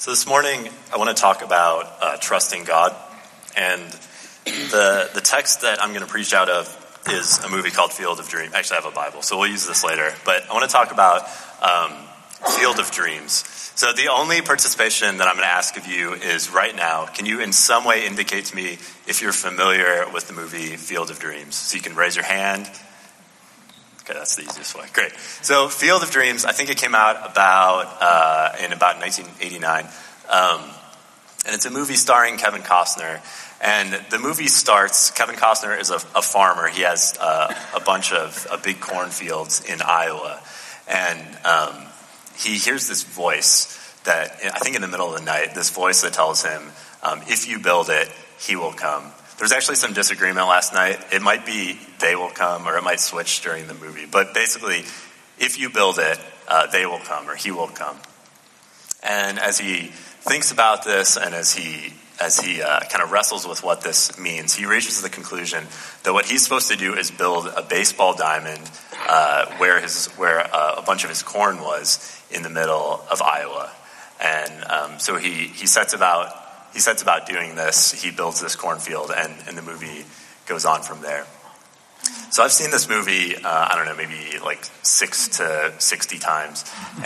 So this morning, I want to talk about trusting God, and the text that I'm going to preach out of is a movie called Field of Dreams. Actually, I have a Bible, so we'll use this later. But I want to talk about Field of Dreams. So the only participation that I'm going to ask of you is right now, can you in some way indicate to me if you're familiar with the movie Field of Dreams? So you can raise your hand. Okay, that's the easiest way. Great. So Field of Dreams, I think it came out in about 1989. And it's a movie starring Kevin Costner. And the movie starts, Kevin Costner is a farmer. He has a bunch of big cornfields in Iowa. And he hears this voice that, I think in the middle of the night, this voice that tells him, if you build it, he will come. There's actually some disagreement last night. It might be they will come, or it might switch during the movie. But basically, if you build it, they will come, or he will come. And as he thinks about this, and as he kind of wrestles with what this means, he reaches to the conclusion that what he's supposed to do is build a baseball diamond where a bunch of his corn was in the middle of Iowa. And so he sets about doing this. He builds this cornfield, and the movie goes on from there. So I've seen this movie, I don't know, maybe like 6 to 60 times.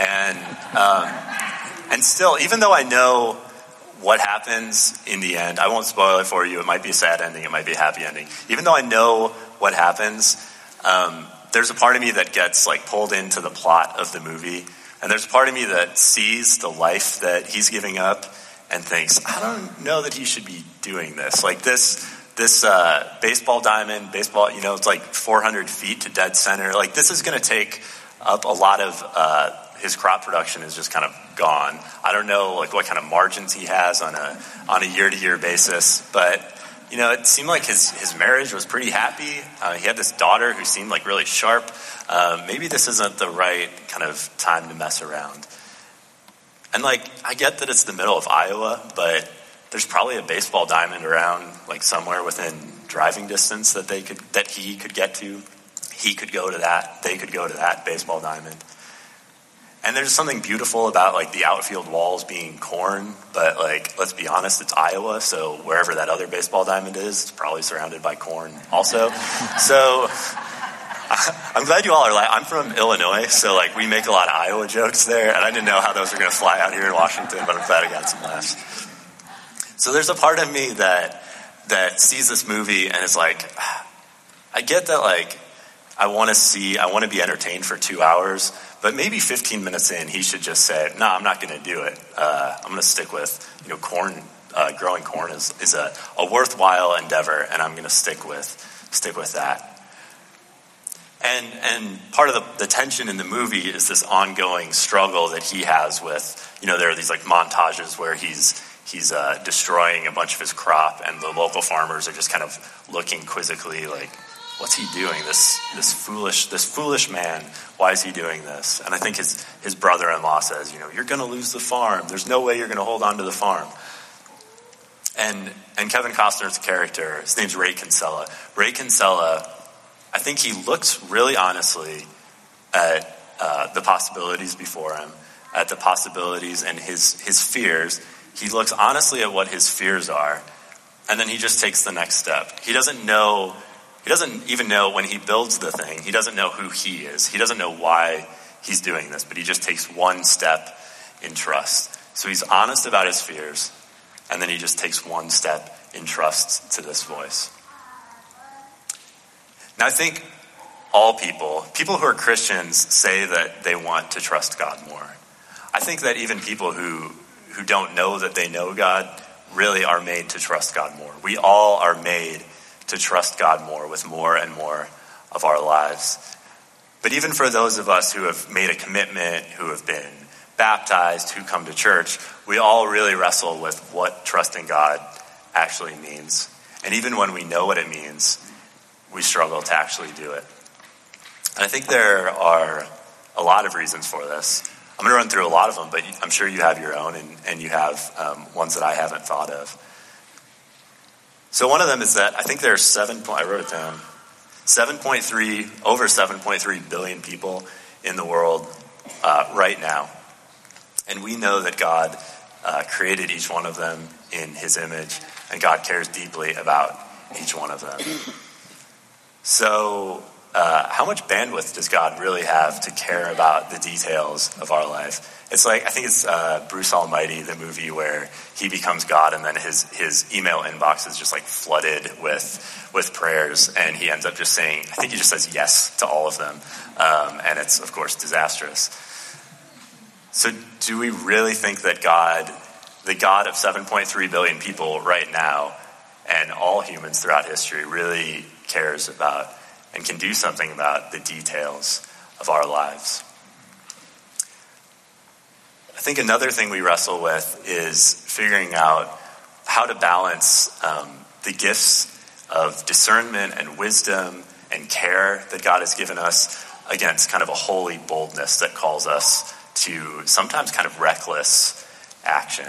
And still, even though I know what happens in the end, I won't spoil it for you. It might be a sad ending. It might be a happy ending. Even though I know what happens, there's a part of me that gets like pulled into the plot of the movie. And there's a part of me that sees the life that he's giving up and thinks, I don't know that he should be doing this. Like this baseball diamond, it's like 400 feet to dead center. Like this is going to take up a lot of his crop production is just kind of gone. I don't know like what kind of margins he has on a year-to-year basis, but it seemed like his marriage was pretty happy. He had this daughter who seemed like really sharp. Maybe this isn't the right kind of time to mess around. And I get that it's the middle of Iowa, but there's probably a baseball diamond around somewhere within driving distance that he could get to. He could go to that. They could go to that baseball diamond. And there's something beautiful about the outfield walls being corn, but let's be honest, it's Iowa, so wherever that other baseball diamond is, it's probably surrounded by corn also. So I'm glad you all are I'm from Illinois, so we make a lot of Iowa jokes there, and I didn't know how those were going to fly out here in Washington, but I'm glad I got some laughs. So there's a part of me that sees this movie and is I get that I want to be entertained for 2 hours, but maybe 15 minutes in, he should just say, no, I'm not going to do it. I'm going to stick with, corn. Growing corn is a worthwhile endeavor, and I'm going to stick with that. And part of the tension in the movie is this ongoing struggle that he has with, there are these montages where he's destroying a bunch of his crop, and the local farmers are just kind of looking quizzically what's he doing? This foolish man. Why is he doing this? And I think his brother-in-law says, you're going to lose the farm. There's no way you're going to hold on to the farm. And Kevin Costner's character, his name's Ray Kinsella. Ray Kinsella, I think he looks really honestly at the possibilities before him, at the possibilities and his fears. He looks honestly at what his fears are, and then he just takes the next step. He doesn't even know when he builds the thing, he doesn't know who he is. He doesn't know why he's doing this, but he just takes one step in trust. So he's honest about his fears, and then he just takes one step in trust to this voice. Now I think all people who are Christians say that they want to trust God more. I think that even people who don't know that they know God really are made to trust God more. We all are made to trust God more with more and more of our lives. But even for those of us who have made a commitment, who have been baptized, who come to church, we all really wrestle with what trusting God actually means. And even when we know what it means, we struggle to actually do it. And I think there are a lot of reasons for this. I'm going to run through a lot of them, but I'm sure you have your own, and you have ones that I haven't thought of. So one of them is that I think there are I wrote it down, over 7.3 billion people in the world right now. And we know that God created each one of them in his image, and God cares deeply about each one of them. So how much bandwidth does God really have to care about the details of our life? It's like, I think it's Bruce Almighty, the movie where he becomes God and then his email inbox is just like flooded with prayers, and he ends up just saying, I think he just says yes to all of them. And it's, of course, disastrous. So do we really think that God, the God of 7.3 billion people right now, and all humans throughout history, really cares about and can do something about the details of our lives? I think another thing we wrestle with is figuring out how to balance the gifts of discernment and wisdom and care that God has given us against kind of a holy boldness that calls us to sometimes kind of reckless action.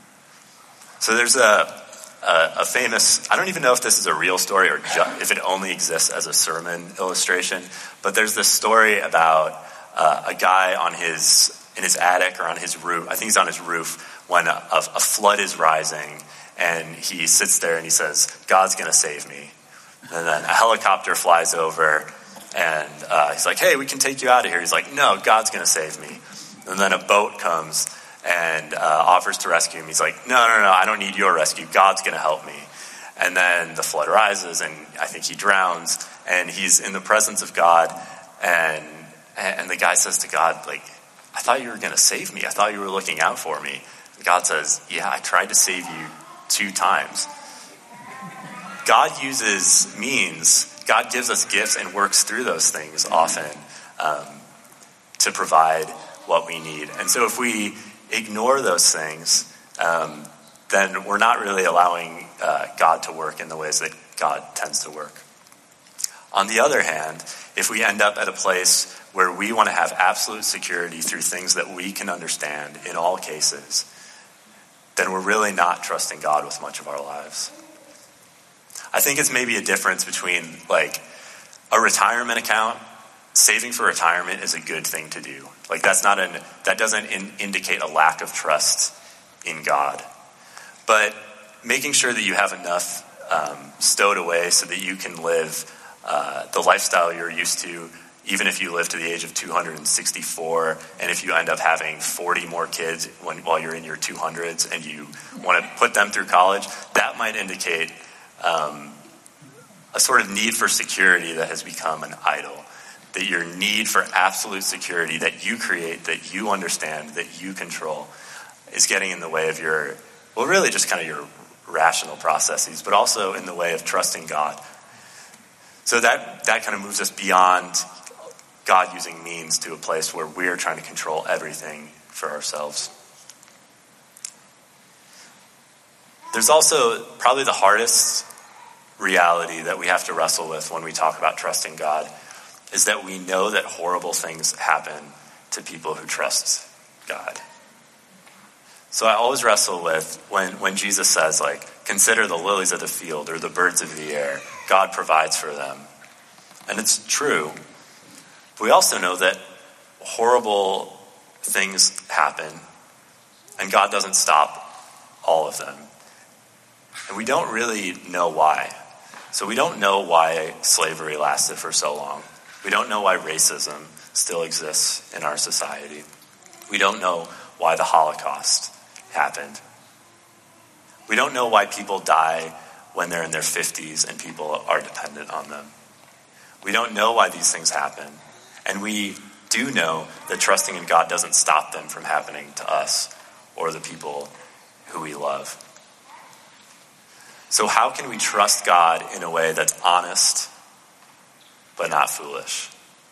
So there's a famous, I don't even know if this is a real story or if it only exists as a sermon illustration, but there's this story about a guy in his attic or on his roof, I think he's on his roof, when a flood is rising, and he sits there and he says, God's going to save me. And then a helicopter flies over, and he's like, hey, we can take you out of here. He's like, no, God's going to save me. And then a boat comes and offers to rescue him. He's like, no, I don't need your rescue. God's going to help me. And then the flood rises, and I think he drowns, and he's in the presence of God, and the guy says to God, like, I thought you were going to save me. I thought you were looking out for me. And God says, yeah, I tried to save you 2 times. God uses means. God gives us gifts and works through those things often to provide what we need. And so if we ignore those things, then we're not really allowing God to work in the ways that God tends to work. On the other hand, if we end up at a place where we want to have absolute security through things that we can understand in all cases, then we're really not trusting God with much of our lives. I think it's maybe a difference between like a retirement account. Saving for retirement is a good thing to do. Like that doesn't indicate a lack of trust in God. But making sure that you have enough stowed away so that you can live the lifestyle you're used to, even if you live to the age of 264, and if you end up having 40 more kids while you're in your 200s and you want to put them through college, that might indicate a sort of need for security that has become an idol. That your need for absolute security that you create, that you understand, that you control, is getting in the way of really just kind of your rational processes, but also in the way of trusting God. So that kind of moves us beyond God using means to a place where we're trying to control everything for ourselves. There's also probably the hardest reality that we have to wrestle with when we talk about trusting God, is that we know that horrible things happen to people who trust God. So I always wrestle with when Jesus says, like, consider the lilies of the field or the birds of the air. God provides for them. And it's true. We also know that horrible things happen, and God doesn't stop all of them. And we don't really know why. So we don't know why slavery lasted for so long. We don't know why racism still exists in our society. We don't know why the Holocaust happened. We don't know why people die when they're in their 50s and people are dependent on them. We don't know why these things happen. And we do know that trusting in God doesn't stop them from happening to us or the people who we love. So how can we trust God in a way that's honest but not foolish?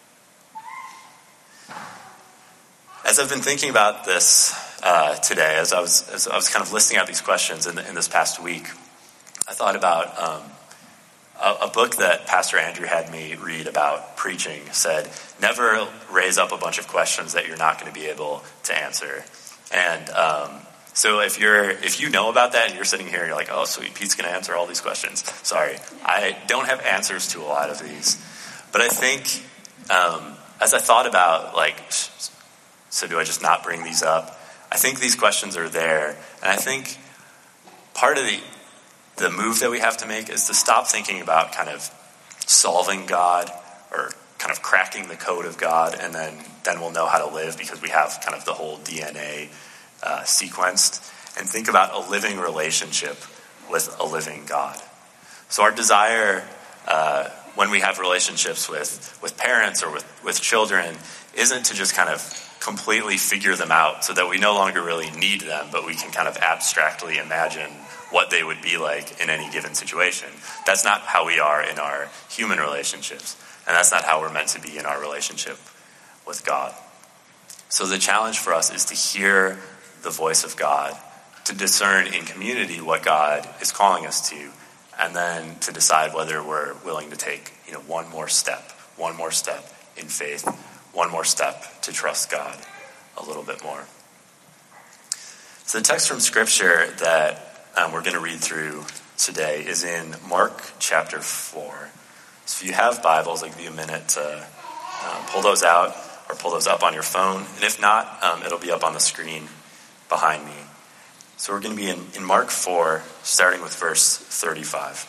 As I've been thinking about this today, as I was kind of listing out these questions in this past week, I thought about a book that Pastor Andrew had me read about preaching. Said, never raise up a bunch of questions that you're not going to be able to answer. And so if you know about that and you're sitting here and you're like, oh, sweet, Pete's going to answer all these questions. Sorry, I don't have answers to a lot of these. But I think as I thought about, like, so do I just not bring these up? I think these questions are there, and I think part of the move that we have to make is to stop thinking about kind of solving God or kind of cracking the code of God, and then we'll know how to live because we have kind of the whole DNA sequenced, and think about a living relationship with a living God. So our desire when we have relationships with parents or with children isn't to just kind of completely figure them out so that we no longer really need them, but we can kind of abstractly imagine what they would be like in any given situation. That's not how we are in our human relationships, and that's not how we're meant to be in our relationship with God. So the challenge for us is to hear the voice of God, to discern in community what God is calling us to, and then to decide whether we're willing to take, one more step in faith, one more step to trust God a little bit more. So the text from Scripture that we're going to read through today is in Mark chapter 4. So if you have Bibles, I'll give you a minute to pull those out or pull those up on your phone. And if not, it'll be up on the screen behind me. So we're going to be in Mark 4, starting with verse 35.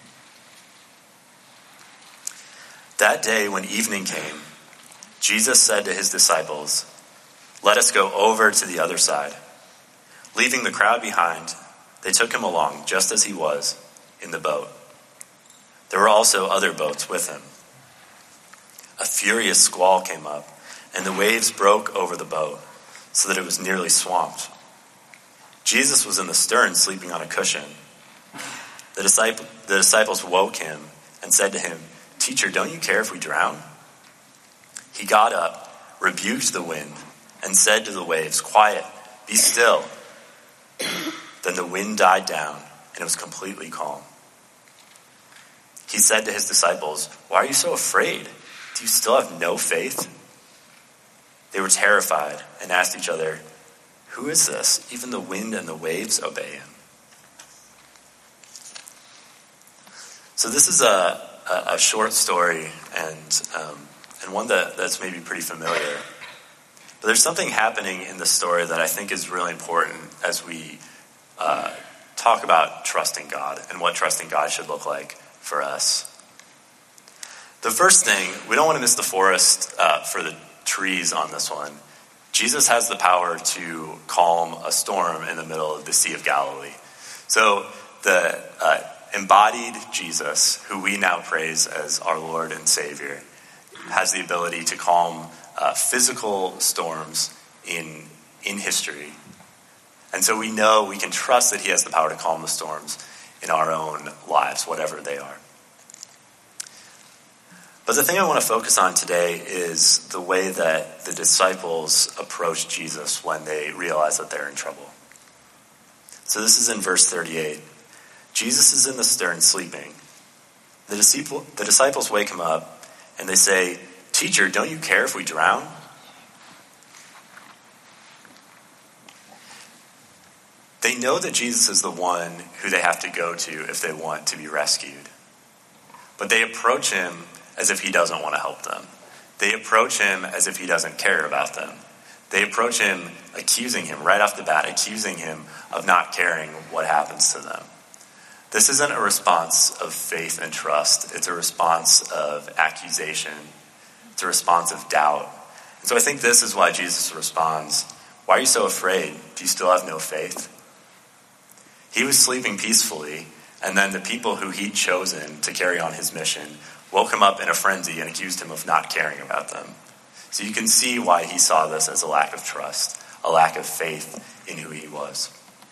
That day when evening came, Jesus said to his disciples, "Let us go over to the other side." Leaving the crowd behind, they took him along just as he was in the boat. There were also other boats with him. A furious squall came up, and the waves broke over the boat so that it was nearly swamped. Jesus was in the stern sleeping on a cushion. The disciples woke him and said to him, "Teacher, don't you care if we drown?" He got up, rebuked the wind, and said to the waves, "Quiet, be still." Then the wind died down, and it was completely calm. He said to his disciples, "Why are you so afraid? Do you still have no faith?" They were terrified and asked each other, "Who is this? Even the wind and the waves obey him." So this is a short story and one that's maybe pretty familiar. But there's something happening in the story that I think is really important as we talk about trusting God and what trusting God should look like for us. The first thing, we don't want to miss the forest for the trees on this one. Jesus has the power to calm a storm in the middle of the Sea of Galilee. So the embodied Jesus, who we now praise as our Lord and Savior, has the ability to calm physical storms in history. And so we know, we can trust that he has the power to calm the storms in our own lives, whatever they are. But the thing I want to focus on today is the way that the disciples approach Jesus when they realize that they're in trouble. So this is in verse 38. Jesus is in the stern sleeping. The disciples wake him up and they say, "Teacher, don't you care if we drown?" They know that Jesus is the one who they have to go to if they want to be rescued. But they approach him as if he doesn't want to help them. They approach him as if he doesn't care about them. They approach him accusing him right off the bat, accusing him of not caring what happens to them. This isn't a response of faith and trust. It's a response of accusation. It's a response of doubt. And so I think this is why Jesus responds, "Why are you so afraid? Do you still have no faith?" He was sleeping peacefully, and then the people who he'd chosen to carry on his mission woke him up in a frenzy and accused him of not caring about them. So you can see why he saw this as a lack of trust, a lack of faith in who he was.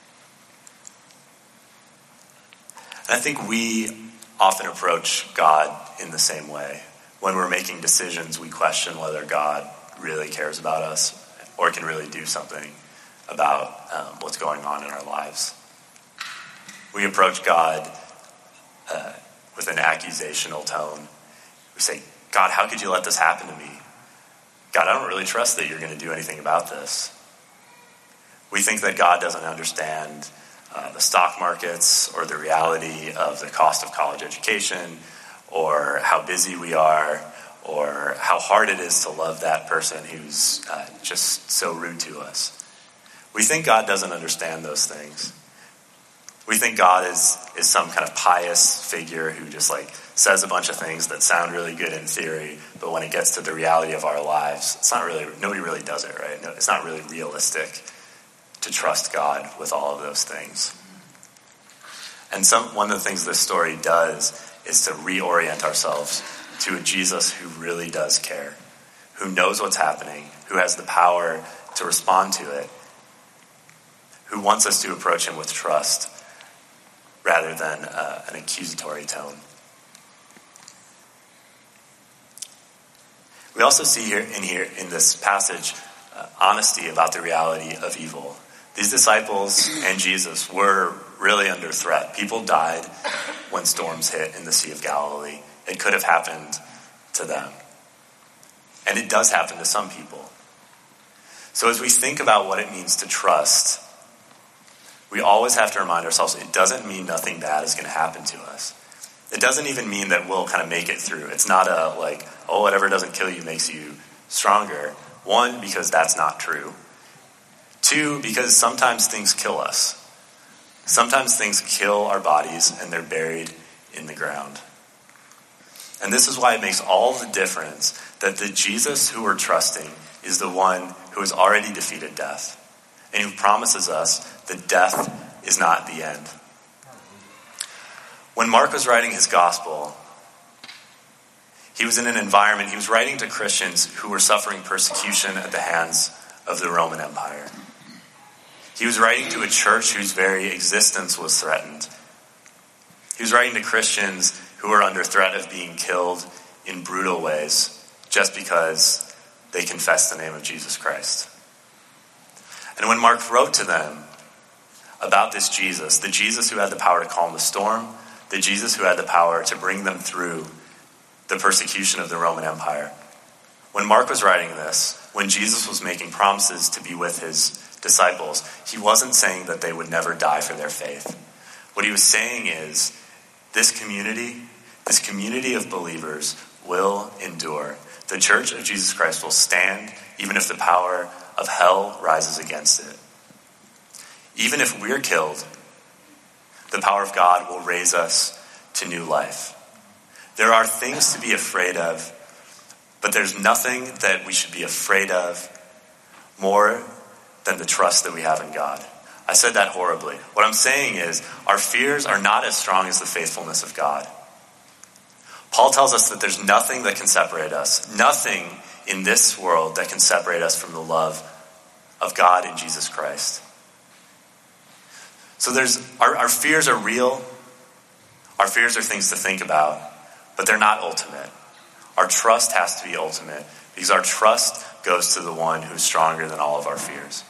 And I think we often approach God in the same way. When we're making decisions, we question whether God really cares about us or can really do something about what's going on in our lives. We approach God with an accusational tone. We say, "God, how could you let this happen to me? God, I don't really trust that you're going to do anything about this." We think that God doesn't understand the stock markets or the reality of the cost of college education or how busy we are or how hard it is to love that person who's just so rude to us. We think God doesn't understand those things. We think God is some kind of pious figure who just like says a bunch of things that sound really good in theory, but when it gets to the reality of our lives, nobody really does it, right? No, it's not really realistic to trust God with all of those things. And one of the things this story does is to reorient ourselves to a Jesus who really does care, who knows what's happening, who has the power to respond to it, who wants us to approach him with trust rather than an accusatory tone. We also see here in this passage honesty about the reality of evil. These disciples and Jesus were really under threat. People died when storms hit in the Sea of Galilee. It could have happened to them. And it does happen to some people. So as we think about what it means to trust, we always have to remind ourselves it doesn't mean nothing bad is going to happen to us. It doesn't even mean that we'll kind of make it through. It's not whatever doesn't kill you makes you stronger. One, because that's not true. Two, because sometimes things kill us. Sometimes things kill our bodies and they're buried in the ground. And this is why it makes all the difference that the Jesus who we're trusting is the one who has already defeated death and who promises us that death is not the end. When Mark was writing his gospel, he was in an environment, he was writing to Christians who were suffering persecution at the hands of the Roman Empire. He was writing to a church whose very existence was threatened. He was writing to Christians who were under threat of being killed in brutal ways just because they confessed the name of Jesus Christ. And when Mark wrote to them about this Jesus, the Jesus who had the power to calm the storm, the Jesus who had the power to bring them through the persecution of the Roman Empire, when Mark was writing this, when Jesus was making promises to be with his disciples, he wasn't saying that they would never die for their faith. What he was saying is, this community of believers will endure. The Church of Jesus Christ will stand even if the power of hell rises against it. Even if we're killed, the power of God will raise us to new life. There are things to be afraid of, but there's nothing that we should be afraid of more than the trust that we have in God. I said that horribly. What I'm saying is, our fears are not as strong as the faithfulness of God. Paul tells us that there's nothing that can separate us, nothing in this world that can separate us from the love of God in Jesus Christ. So our fears are real. Our fears are things to think about, but they're not ultimate. Our trust has to be ultimate because our trust goes to the one who's stronger than all of our fears.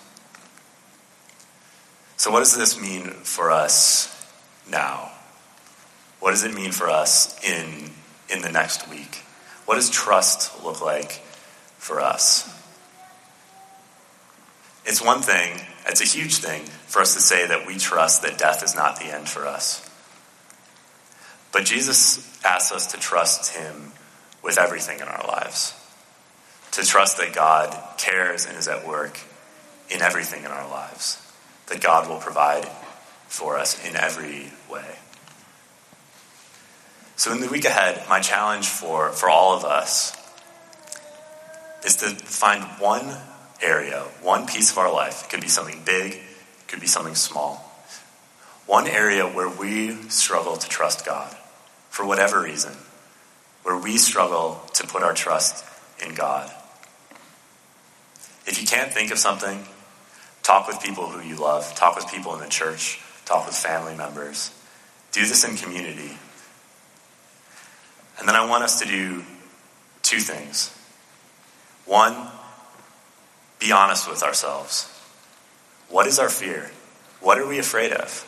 So what does this mean for us now? What does it mean for us in the next week? What does trust look like for us? It's one thing, it's a huge thing for us to say that we trust that death is not the end for us. But Jesus asks us to trust him with everything in our lives. To trust that God cares and is at work in everything in our lives. That God will provide for us in every way. So in the week ahead, my challenge for all of us is to find one area, one piece of our life. It could be something big, it could be something small. One area where we struggle to trust God for whatever reason. Where we struggle to put our trust in God. If you can't think of something, talk with people who you love. Talk with people in the church. Talk with family members. Do this in community. And then I want us to do two things. One, be honest with ourselves. What is our fear? What are we afraid of?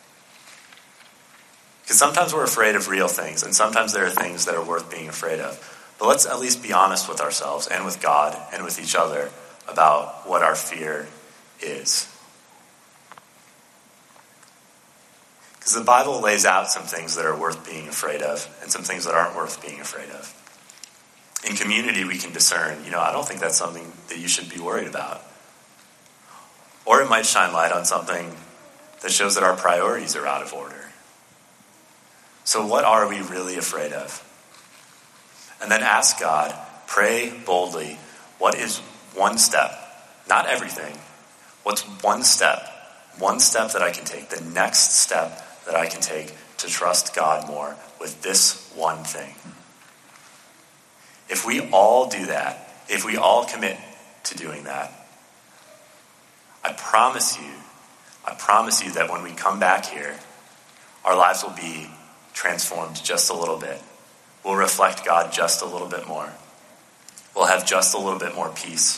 Because sometimes we're afraid of real things, and sometimes there are things that are worth being afraid of. But let's at least be honest with ourselves and with God and with each other about what our fear is. Because the Bible lays out some things that are worth being afraid of and some things that aren't worth being afraid of. In community, we can discern, I don't think that's something that you should be worried about. Or it might shine light on something that shows that our priorities are out of order. So what are we really afraid of? And then ask God, pray boldly, what is one step, not everything, what's one step that I can take, the next step that I can take to trust God more with this one thing. If we all do that, if we all commit to doing that, I promise you that when we come back here, our lives will be transformed just a little bit. We'll reflect God just a little bit more. We'll have just a little bit more peace.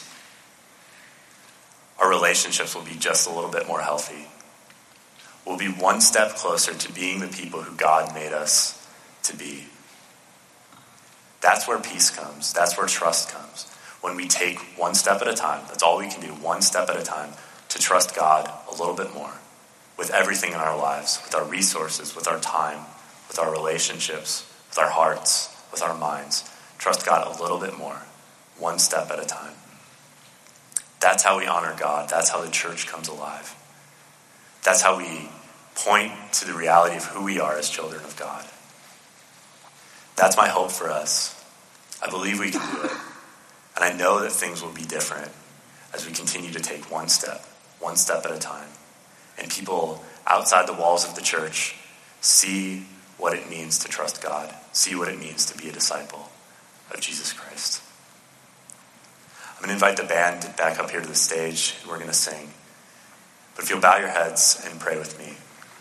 Our relationships will be just a little bit more healthy. We'll be one step closer to being the people who God made us to be. That's where peace comes. That's where trust comes. When we take one step at a time, that's all we can do, one step at a time, to trust God a little bit more with everything in our lives, with our resources, with our time, with our relationships, with our hearts, with our minds. Trust God a little bit more, one step at a time. That's how we honor God. That's how the church comes alive. That's how we point to the reality of who we are as children of God. That's my hope for us. I believe we can do it. And I know that things will be different as we continue to take one step at a time. And people outside the walls of the church see what it means to trust God, see what it means to be a disciple of Jesus Christ. I'm going to invite the band back up here to the stage, and we're going to sing. But if you'll bow your heads and pray with me.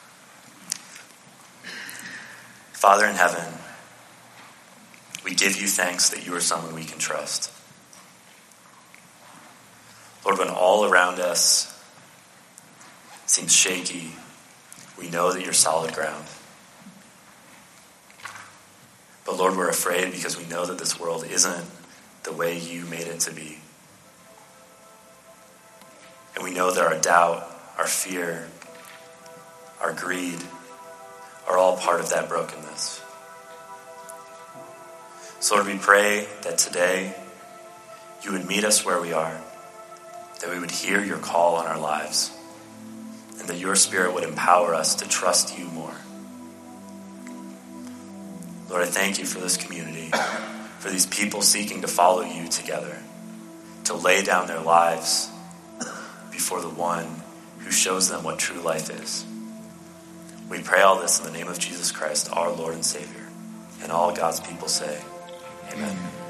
Father in heaven, we give you thanks that you are someone we can trust. Lord, when all around us seems shaky, we know that you're solid ground. But Lord, we're afraid because we know that this world isn't the way you made it to be. And we know that our doubt, our fear, our greed are all part of that brokenness. So Lord, we pray that today you would meet us where we are, that we would hear your call on our lives, and that your Spirit would empower us to trust you more. Lord, I thank you for this community, for these people seeking to follow you together, to lay down their lives before the one who shows them what true life is. We pray all this in the name of Jesus Christ, our Lord and Savior, and all God's people say, amen.